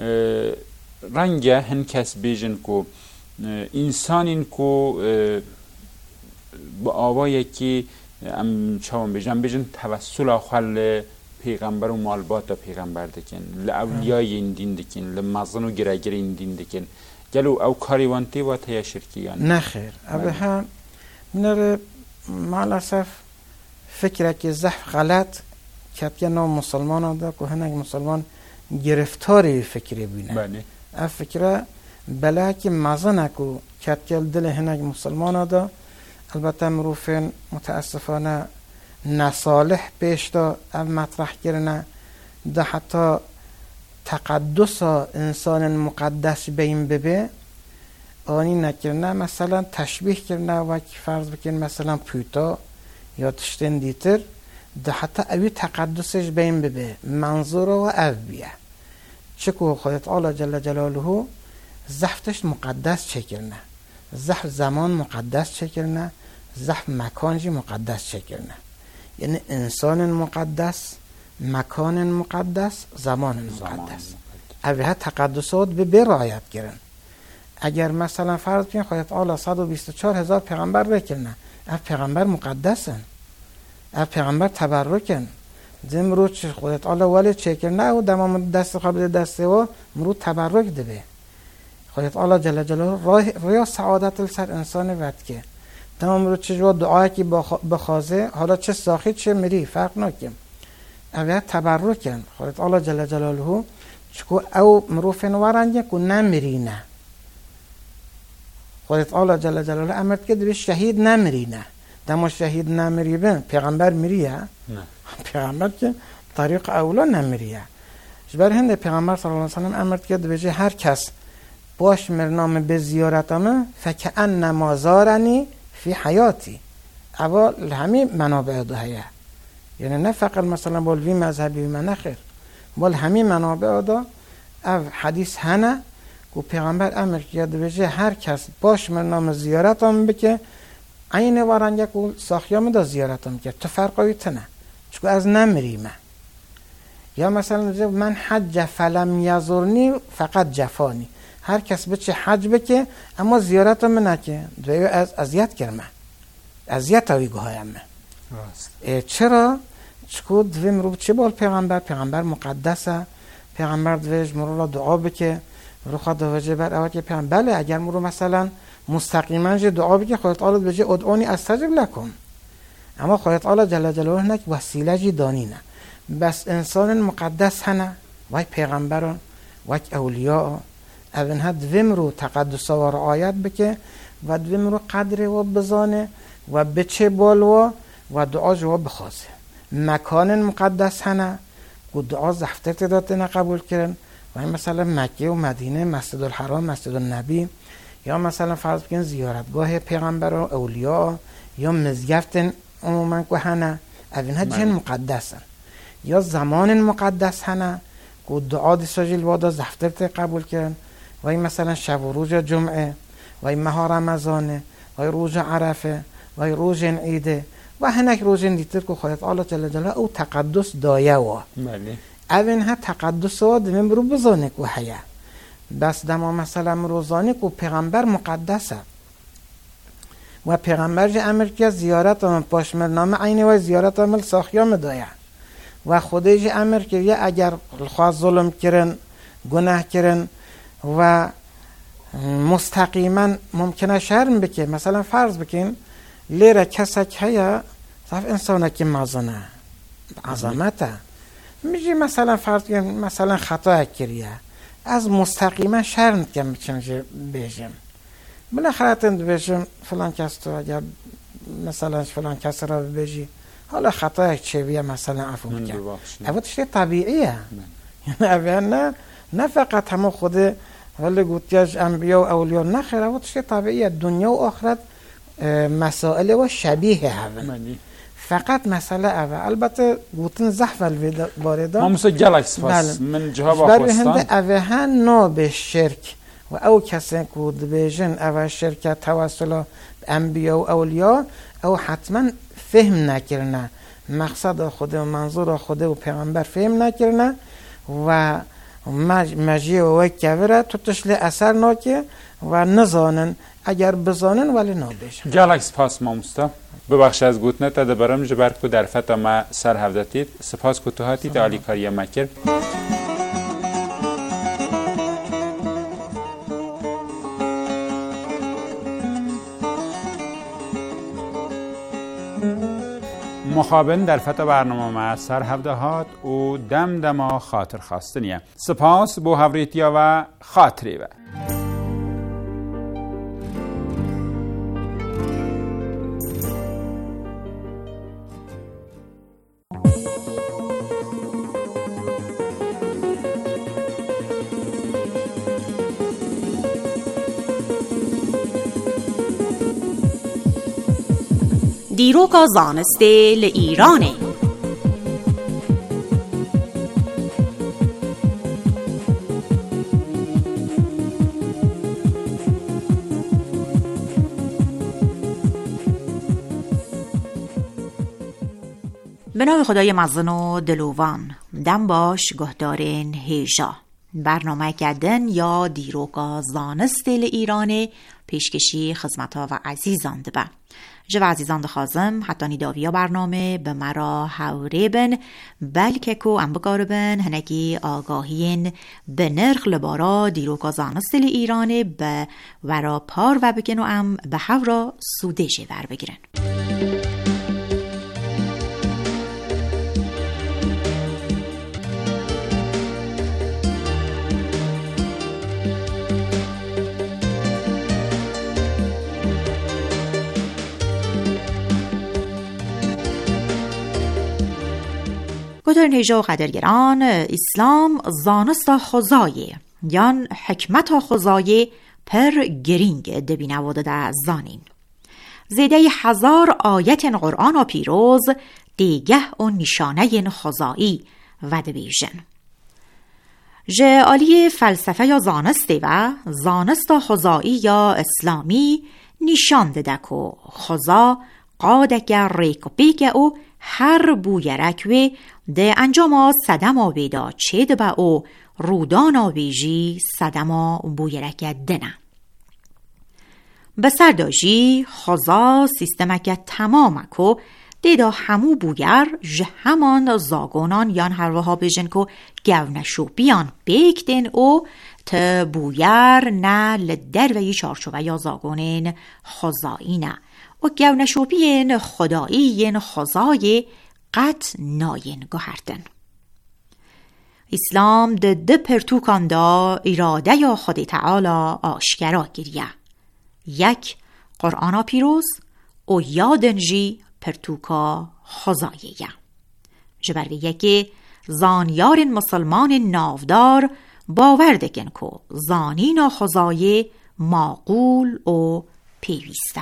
رنگه هن کس بیجن که انسانین که با آوایی که چاون بیجن توسل آخوال پیغمبر و مالبات پیغمبر دکن لأولیای این دین دکن لمزن و گرگر این دین دکن گلو او کاریوانتی و تیا شرکیان نخیر اوه ها منره مالاسف فکره که زحف غلط که نام مسلمان آده که هنگ مسلمان گرفتاری فکری بینه بله اف فکره بلا که مزنه که دل هنگ مسلمان آده البته مروفین متاسفانه نصالح پیش دا مطرح کرنه ده حتی تقدس انسان مقدس بین ببه آنی نکرنه مثلا تشبیه کرنه و فرض بکن مثلا پیوتا یا تشتن دیتر ده حتی اوی تقدسش بین ببه منظور و او بیه چکو خودت تعالی جل جلاله زفتش مقدس چکرنه زفت زمان مقدس چکرنه زفت مکانجی مقدس چکرنه یعنی انسان مقدس مکان مقدس زمان مقدس اوی ها تقدسات به رعایت کرن اگر مثلا فرض کنید خودت تعالی 124,000 پیغمبر بکنه اف پیغمبر مقدسن اف پیغمبر تبرکن زمرو چه خودت تعالی ولی چکر نه و دمام دست قبل دسته و مرو تبرک ده خودت تعالی جل جلاله راه سعادت سر انسان وقت که تمام رو چه جو دعایی که بخوازه حالا چه ساخت چه مری فرق نکن اوه تبرکن خودت تعالی جل جلاله چکو او مرو فنوارنجه که نمیرینه خودت تعالی جل جلاله امرد که دوی شهید نمیرینه دما شهید نمیریبن پیغمبر میریه نه پیغمبر که طریق اولا نمیریه جبر هنده پیغمبر صلی الله علیه وسلم امرد که دوی هر کس باش مرنام به زیارتم فکأنما زارنی فی حیاتی اول همین منابع دوهیه یعنی نه فقط مثلا بول وی مذهبی من نخیر بول همین منابع دو او حدیث هنه که پیغمبر امر کرده بجه هر کس باش مرنام زیارتم بکه عین وارنگه که ساخیام دا زیارتم که تو فرقایی تنه چکو از نمیریمه یا مثلا من حج فلم یزورنی فقط جفانی هر کس بچه حج بکه اما زیارتم نکه دویو از اذیت کرمه اذیت هایی گوهایمه چرا؟ چکو دویم رو چه بال پیغمبر مقدسه پیغمبر دویش مرو را دعا بکه مرو خواه دوجه بر اول که پیغمبر بله اگر مرو مثلا مستقیما جه دعا بکه خودت تعالی بجه ادعونی استجب لکن اما خودت تعالی جل جلاله نک وسیله جی دانینه بس انسان مقدس هنه وای پیغمبران وای اولیاء اون ها دویم رو تقدس و رعایت بکه و دویم رو قدر و بزانه و بچه بالوا و دعا جواب بخوازه مکان مقدس هنه و دعا زفتر تداتنا قبول کرن و مثلا مکه و مدینه مسجد الحرام مسجد النبی یا مثلا فرض بکن زیارتگاه پیغمبر و اولیاء یا مزگفت عموما که هنه اون ها جن مقدس هن یا زمان مقدس هنه که دعا دی ساجیل وادا زفتر قبول کرن و مثلا شب و روز جمعه و ماه رمضانه و روز عرفه و روز عیده و هنک روز دیتر که خودت تعالی جل جلاله او تقدس دایه و اون ها تقدس و دمیم رو بزانه که حیه بس دما مثلا روزانه که پیغمبر مقدسه و پیغمبر جه امر که زیارت هم پاشمر نامه عینه و زیارت هم ساخیام دایه و خودی جه امر که یه اگر خواه ظلم کرن گناه کرن و مستقیما ممکنه شرم بکن مثلا فرض بکن لیره کسک هیا صف انسانه که مازنه عظمته میجی مثلا فرض بکن مثلا خطا کریه از مستقیما شرم کم بچنجه بیجم بالاخره تند بیجم فلان کس تو اگر مثلا فلان کس را بیجی حالا خطا چویه مثلا عفو بکن اوه تشتی طبیعیه یعنی نه فقط همه خود ولی گوتیاج انبیا و اولیاء نخیر اوه تشتی طبیعیه دنیا و آخرت مسائل و شبیه هون فقط مسئله اوه البته گوتن زحف الوارده ما مثل گلکس پس من جواب آخوستان اوه ها نا به شرک و او کسی کود بیجن اوه شرکت توسل انبیا و اولیاء او حتما فهم نکرنه مقصد خود و منظور خود و پیغمبر فهم نکرنه و مجیه و وکیوره تو تشلی اثر ناکه و نزانن اگر بزانن ولی نابیشن گلکس پاس ما مستا ببخش از گوتنه تا دبرم جبر که در فتا ما سر هفدتید سپاس که تو هاتید عالی کاری مکر مخابن در فتا برنامه ما سر هفده هات و دم دما خاطر خواستنیه سپاس بو هوریتیا و خاطری و دیروکا زانسته لإیرانه. به نام خدای مزن و دلوان دم باش گهدارن هیجا برنامه کردن یا دیروکا زانست لإیرانه پیشکشی خدمتا و عزیزان دبه جو عزیزان دخوازم حتی نیداویا برنامه به مرا حوره بن بلکه کو ام بگاربن هنگی آگاهین به نرخ لبارا دیروکا زانست لإیرانه به ورا پار و بگن و ام به حورا سوده جور بگیرن. گوترن هیجا و قدرگران اسلام زانست خوزایه یان حکمت خوزایه پر گرینگ دبینواده ده زانین. زیده 1000 آیت قرآن و پیروز دیگه و نشانه خوزایی و دبیجن. جعالی فلسفه یا زانسته و زانست خوزایی یا اسلامی نشان ده که خوزا قادک ریک و پیک او هر بویرک و ده انجام صدم آویدا چه دبا او رودان آویجی صدم بویرک دنه. بسر داجی خوزا سیستمک تمام کو دیدا همو بویر جه همان زاگونان یان هروها بیجن کو گونشو بیان بیکتن او تا بویر نه لدر و یی چارچوبه یا زاگونین خوزایی نه و گونشوبین خدایین خوزای قط ناین گوهردن. اسلام ده پرتوکان دا اراده یا خود تعالی آشکرا گریه. یک قرآن پیروز و یادنجی پرتوکا خوزاییه. جبر یکی زانیار مسلمان نافدار باور دکن که زانین خوزایه معقول و پیوسته.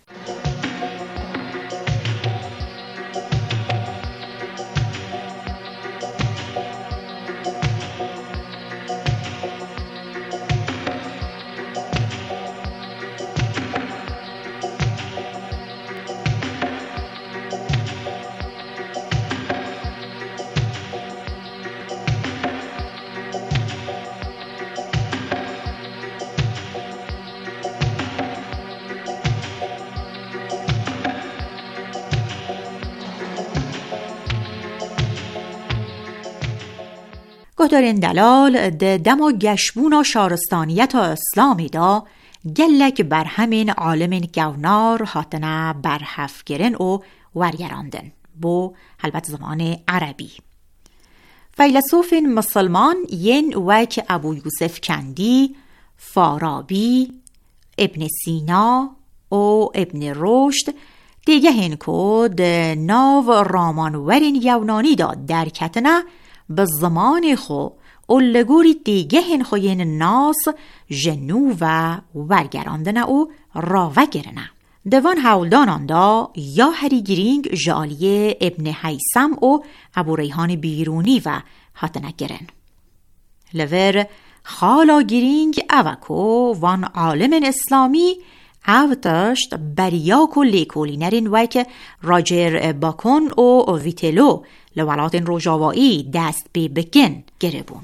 گهدارین دلال ده دم و گشبون و شارستانیت و اسلامی دا گلک بر همین عالم گونار هاتنه برحف گرن و ورگراندن بو البته زمان عربی. فیلسوف مسلمان ین وک ابو یوسف کندی، فارابی، ابن سینا و ابن رشد دیگه هنکو ده ناو رامانورین یونانی دا درکتنه به زمان خو اولگوری دیگه هن خوین ناس جنو و ورگراندنه و راوه گرنه. دوان هولدانان دا یا هری گرینگ جالیه ابن حیسم و ابو ریحان بیرونی و هاتنه گرن. لور خالا گرینگ اوکو وان عالم اسلامی اوتشت بریاک و لیکولی نرین وک راجر باکون و ویتلو لولات روژاوایی دست بی بکن گربون.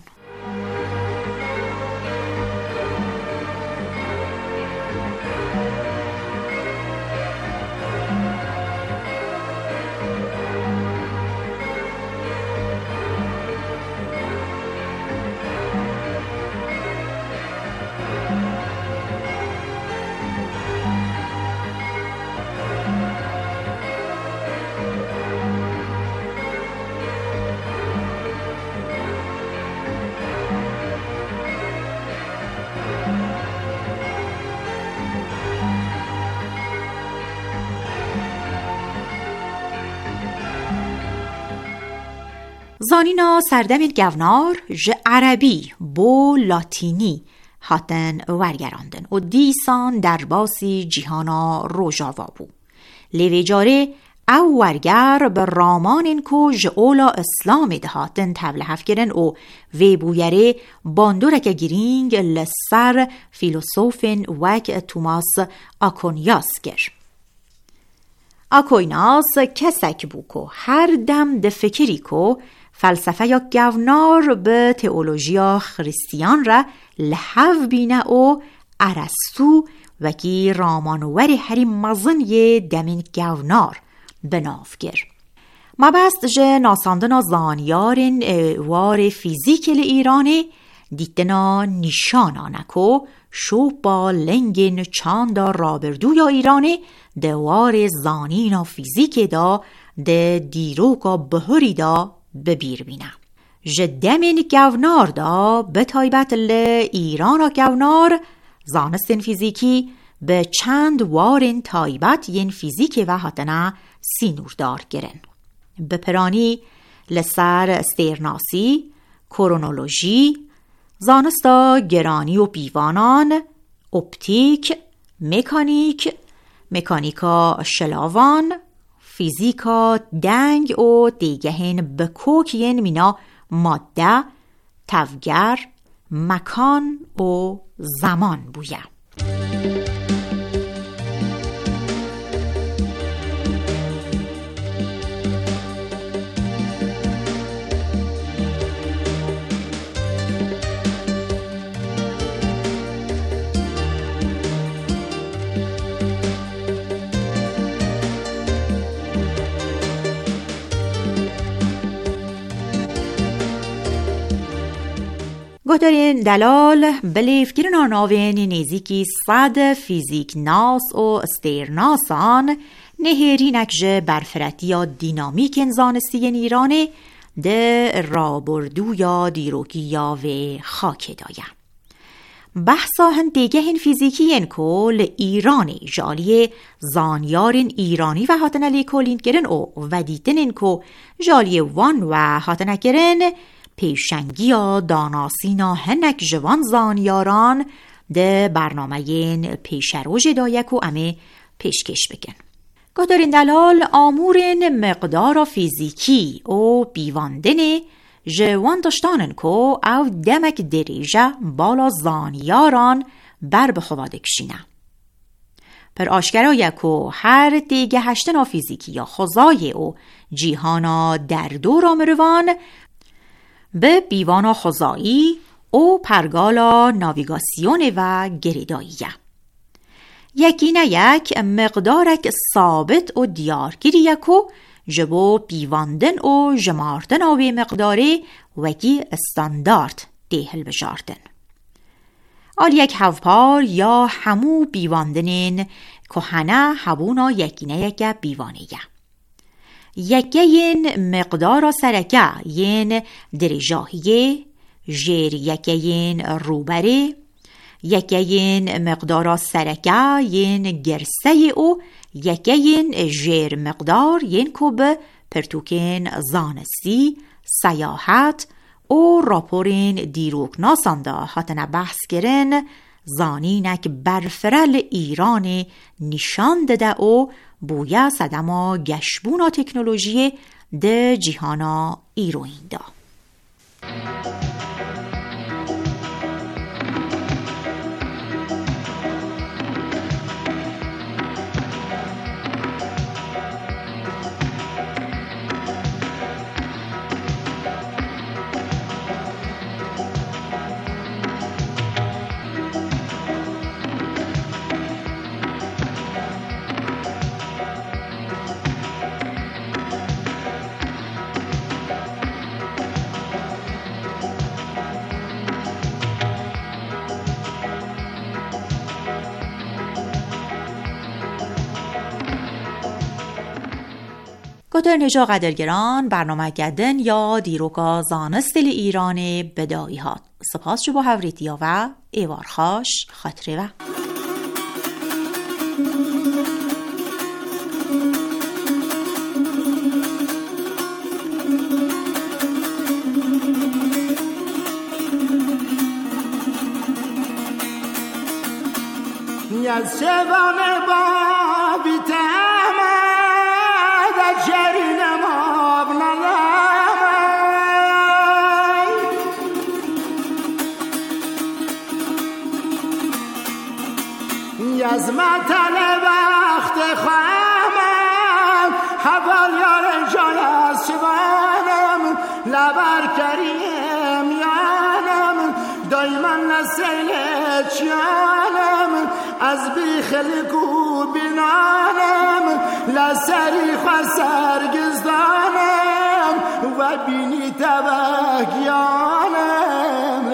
زانینا سردم گونار ج عربی بو لاتینی هاتن ورگراندن و دیسان در باسی جیهانا روژاوا بو. لیویجاره او ورگر به رامانین کو جعولا اسلام دهاتن تبله هفگرن و وی بویره باندورک گرینگ لسر فیلوسوفین وک توماس آکونیاس گر. آکویناس کسک بو کو هر دم ده فکری کو فلسفه یا گونار به تئولوژیا خریستیان را لحو بینه و ارسطو وکی رامانوری هری مزن یه دمین گونار بنافگر. ما بست جه ناساندنا زانیارن وار فیزیک ایرانی دیتنا نشانانکو شو با لنگین چاندا رابردو یا ایرانی دوار زانینا فیزیک دا ده دیروکا بهری دا ببیر بینه. جدمین گونار دا به تایبت ایرانا گونار زانستین فیزیکی به چند وارن تایبت ین فیزیک و هاتنا سینور دار گرن. به پرانی لسر استیرناسی، کرونولوژی، زانستا گرانی و بیوانان، اپتیک، مکانیکا شلاوان، فیزیکا دنگ و دیگهین بکوک ین مینا ماده، تفگر، مکان و زمان بویه. گهدارین دلال بلیفگیرن آناوین نیزیکی صد فیزیک ناس و استیرناسان نهرینک جه برفرتی یا دینامیک انزانستی ایرانه ده رابردو یا دیروکی یا و خاک دایم. بحثا هن دیگه هن فیزیکی هن کل ایرانی جالی زانیارن ایرانی و هاتنه لیکولین گرن و دیتن هن که جالی وان و هاتنه گرن پیشنگی یا داناسینا هنک جوان زانیاران ده برنامه پیشروژ دایک و امه پیشکش بکن. گهدارین دلال آمورین مقدار فیزیکی و بیواندن جوان داشتانن که او دمک دریجه بالا زانیاران بر بخواده کشینه. پر آشکرایه که هر دیگه هشتنا فیزیکی یا خوزای و جیهانا در دور آمروان به بیوانا خوزایی و پرگالا ناویگاسیون و گریداییه. یکی نه یک مقدارک ثابت و دیارگیریه که جبو بیواندن و جماردن آوی مقداری وکی استاندارد دیهل بجاردن. آل یک هفپار یا همو بیواندنین که هنه هبونا یکی نه یک بیوانیه. یکی ین مقدار سرکه ین دریجاهیه، جیر یکی ین روبره، یکی ین مقدار سرکه ین گرسه او، یکی ین جیر مقدار ین کوب پرتوکین زانستی، سیاحت و راپورین دیروک ناسانده هاتنه بحث کرن زانینک برفرل ایران نشان دده و بویا صدما گشبونا تکنولوژی ده جیهانا ایروین دا. گهدار نجا قدرگران برنامه گدن یا دیروگا زانستل ایران بدایی هات. سپاس جو با هوریدیا و ایوارخاش خاطره و از شبان بابی تمام مطل وقت خواهم حوال یار جان اسوانم لبر کریم یانم دایما نسل چیانم از بیخل کو بینانم لسری خسر گزدانم و بینی تبگیانم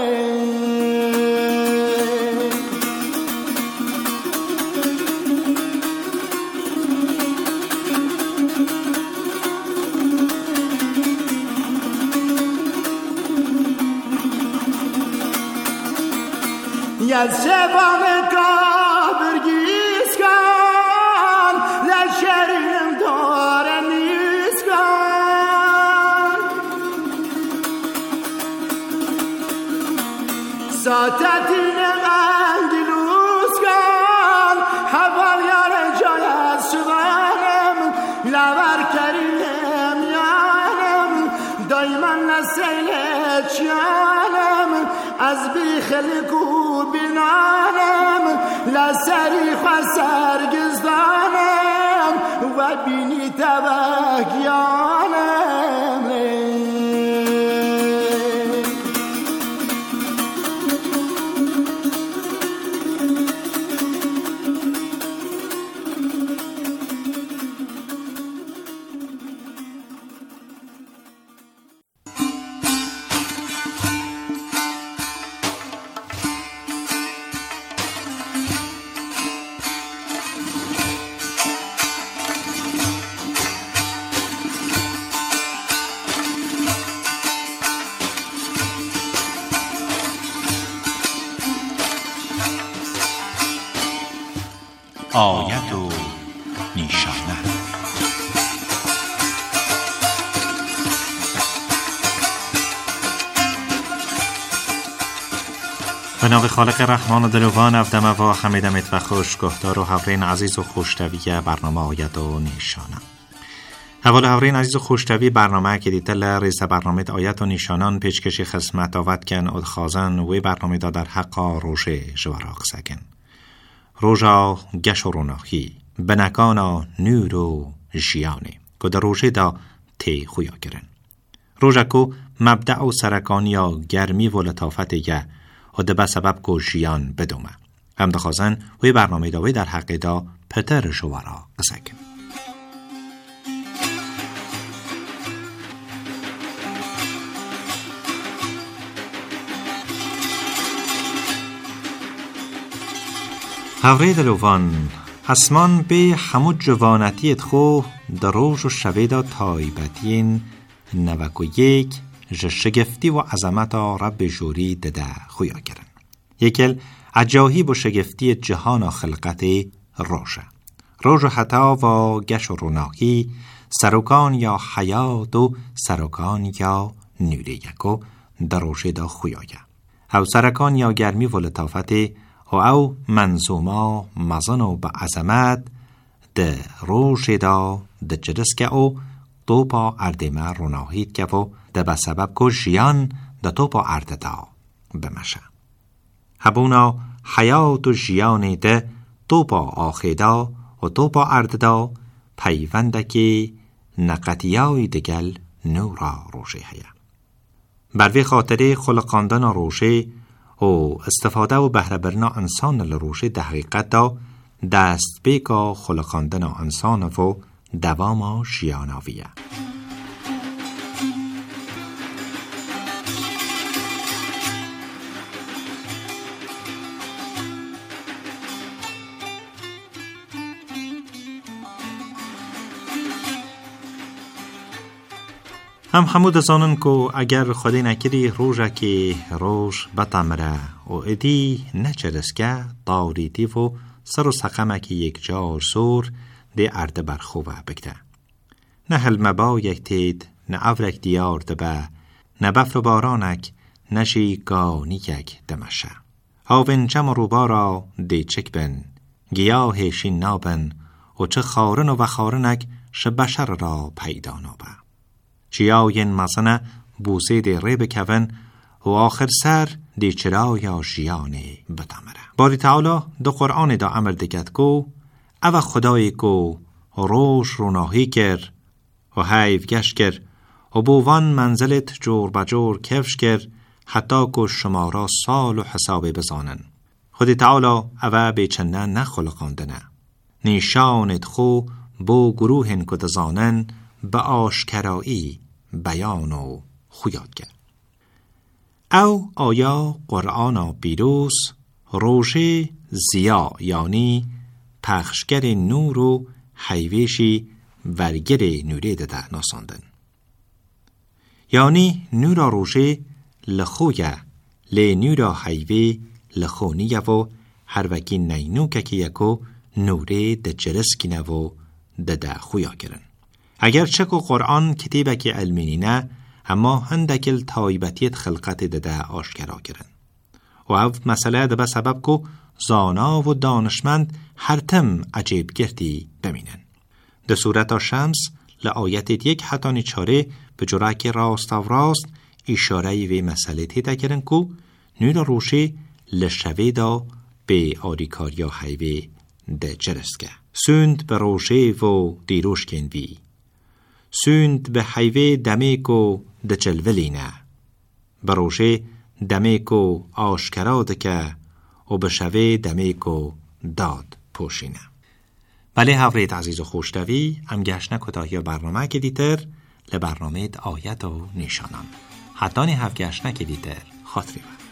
یز شبام کابرگیز کن لشریم داره نیز کن ساتتین انگلوز کن حوال یار جان اسوانم لور کریم یانم دایما نسل چیانم از بیخل کو بینانم لسری خسر گزدانم و بینی تبگیانم آیت و نیشانه. به نام خالق رحمان و دلوان افدم و حمیدمت و خوشگفتار و حورین عزیز و خوشتوی برنامه آیت و نیشانه. اول حورین عزیز و خوشتوی برنامه که دیتل رئیس برنامه آیت و نیشانان پیشکشی خدمت دعوت کن و خازن و برنامه دا در حق روشه جوراق سکن. روژا گش و روناخی بنکانا نور و جیانه که در روژه دا تی خویا کرن. روژا که مبدع و سرکانی یا گرمی و لطافت یه و ده به سبب که جیان بدومه. هم دخوازن وی برنامه داوی در حق دا پتر شوارا قسکن. هوری دلوان اسمان به همو جوانتیت خو در روز و شویدا تایبتین 91 شگفتی و عظمت رب جوری دده خویا کرن. یکل عجاهی و شگفتی جهان خلقت روشه. روز حتی و گش و روناقی سرکان یا حیات و سرکان یا نوری یکو در روشه دا خویاگه. او سرکان یا گرمی و لطافت او منظوما مزن و با عظمت ده روش دا ده جرس که او دو پا اردمه روناهید که و ده به سبب که جیان ده تو پا ارده دا بمشه. هبونا حیات و جیان ده تو پا آخیدا و تو پا ارده دا پیونده که نقطیای دگل نورا روشه هیا. بروی خاطره خلقاندن روشه و استفاده و بهره برنا انسان لروشه ده حقیقت دا دست بیگا خلقاندن انسان و دوام شیاناویه. هم حمود زانن کو اگر خودی نکری روژه که روش بطمره و ادی نچرسکه طاوریتی و سر و سقمه که یک جار سور ده ارده برخوبه بکته. نه هلمبا یک تید نه افرک دیار دبه نه بفر بارانک نشی گانی یک دمشه. هاون چم و روبارا ده چک بن گیاه شین نابن و چه خارن و خارنک شبشر را پیدا نابه. چیاین مزنه بوسه ده ری بکون و آخر سر دی چرای آشیانه بتامره. باری تعالی دو قرآن دا امر دکت کو او خدای کو روش روناهی کر و حیف گشت کر و بوان منزلت جور بجور کفش کر حتی که شما را سال و حساب بزانن. خود تعالی او بیچنه نخلقاندنه. نیشانت خو بو گروهن که دزانن به آشکرایی بیان و خویاد کرد. او آیا قرآن بیروس روشه زیا یعنی پخشگر نور و حیوشی ورگر نوره ده ناساندن. یعنی نورا روشه لخویه لی نورا حیوه لخونیه و هر وکی نینو که یکو نوره ده جرسکینه و ده خویا کرن. اگرچه که قرآن کتیبه که علمینی نه اما هندکل تایبتیت خلقت ده آشکرا کرن. و او مسئله ده به سبب که زانا و دانشمند هر تم عجیب گردی بمینن. ده صورت شمس لآیت یک حتانی چاره به جرا که راست و راست اشاره و مسئله تیده کرن که نور روشه لشوه دا به آریکاریا حیوه ده جرسکه. سوند به روشه و دیروش کنوی. سوند به حیوه دمه کو ده چلولی نه. به روشه دمه کو آشکرا دکه و به شوه دمه کو داد پوشینه. بله هفرید عزیز و خوشتوی هم گشنه کتاهی برنامه که دیتر لبرنامه آیت و نشانم. حتانی هف گشنه که دیتر خاطری بر.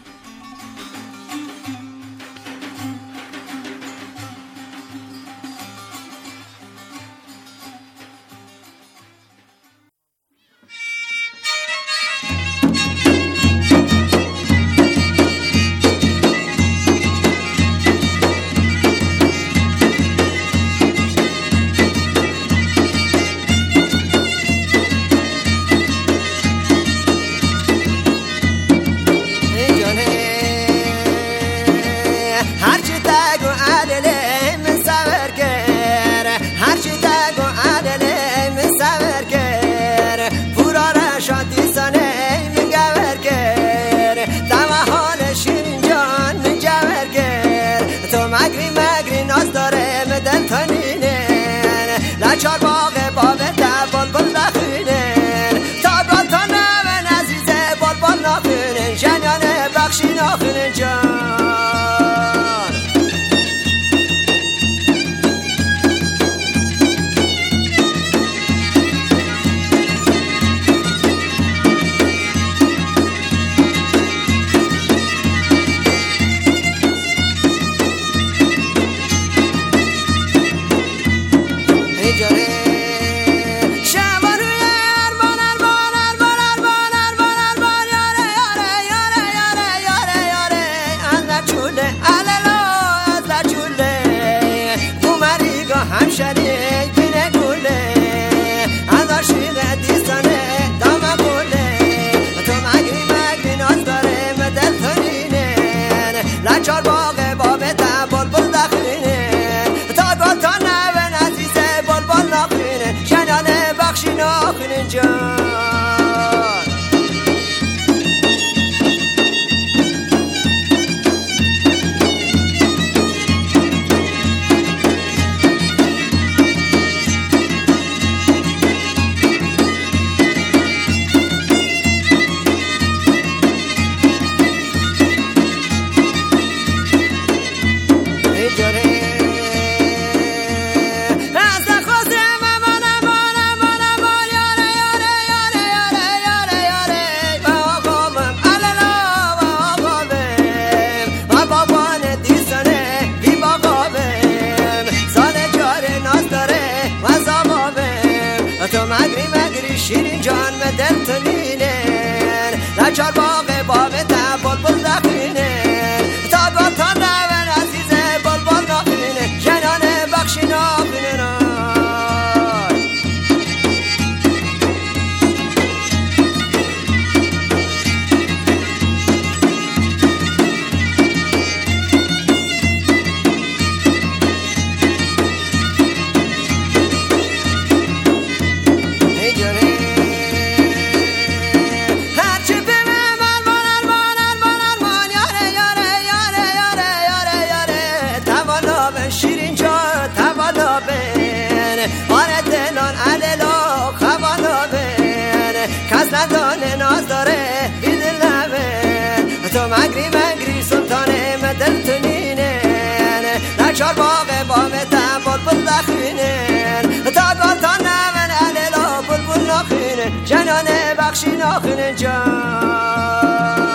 جان ناز داره بیدل نبن تو مگری سلطانه مدل تنینن نچار باغ بامتا بلبل دخینن تا گلتان نمن علیلا بلبل نخینن جنانه بخشی نخینن جان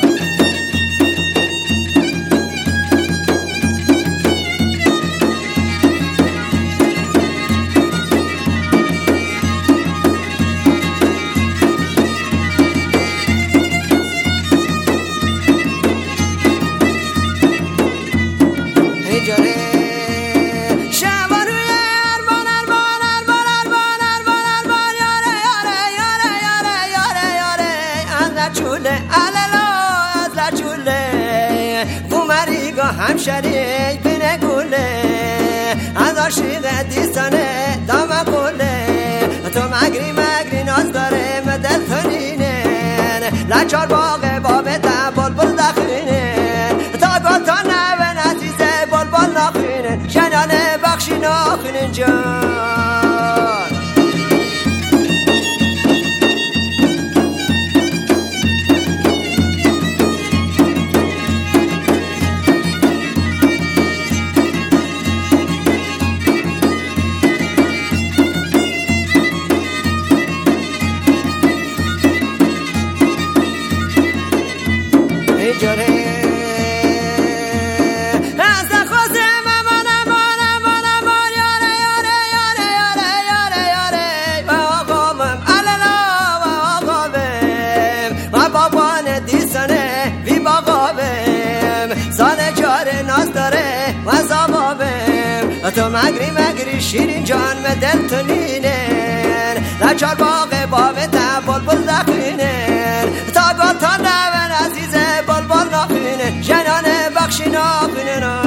همشری بینه گله از عاشق دیستانه دام گله تو مگری ناز داره مدل تنینن لچار باغ بابه تا بلبل دخینن تا گلتا نوین عزیزه بلبل نخینن جنانه بخشی نخینن جان تو مگری شیرین جان مدل تنینن لچار باغ بامه تا بلبل دخینن تا گلتان نون عزیزه بلبل نخینن جنانه بخشی نخینن